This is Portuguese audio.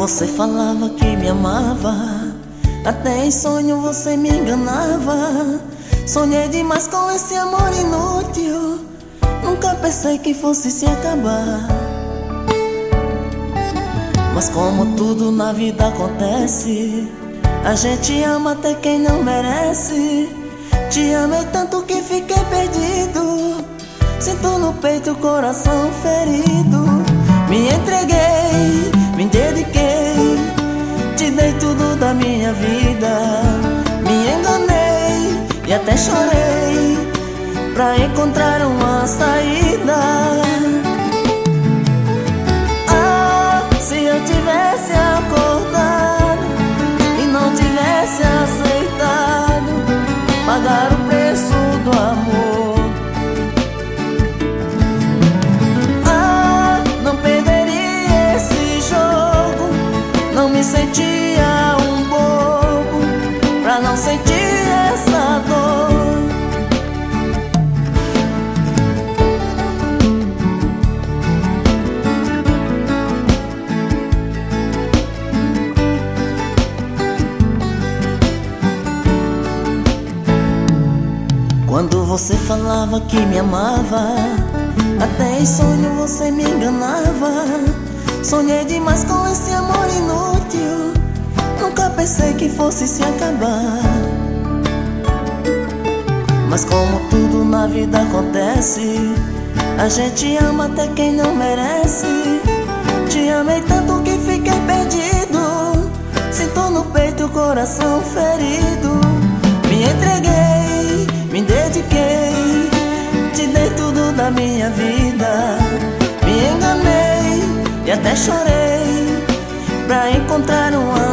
você falava que me amava, até em sonho você me enganava. Sonhei demais com esse amor inútil, nunca pensei que fosse se acabar. Mas como tudo na vida acontece, a gente ama até quem não merece. Te amei tanto que fiquei perdido, sinto no peito o coração ferido. Me entreguei, me dediquei, te dei tudo da minha vida. Me enganei e até chorei pra encontrar uma saída. Ah, se eu tivesse acordado e não tivesse aceitado pagar o preço do amor, não perderia esse jogo. Não me sentia um bobo pra não sentir essa dor. Quando você falava que me amava, até em sonho você me enganava. Sonhei demais com esse amor inútil, nunca pensei que fosse se acabar. Mas como tudo na vida acontece, a gente ama até quem não merece. Te amei tanto que fiquei perdido, sinto no peito o coração ferido. Me entreguei, me dediquei, te dei tudo da minha vida. Me enganei e até chorei pra encontrar uma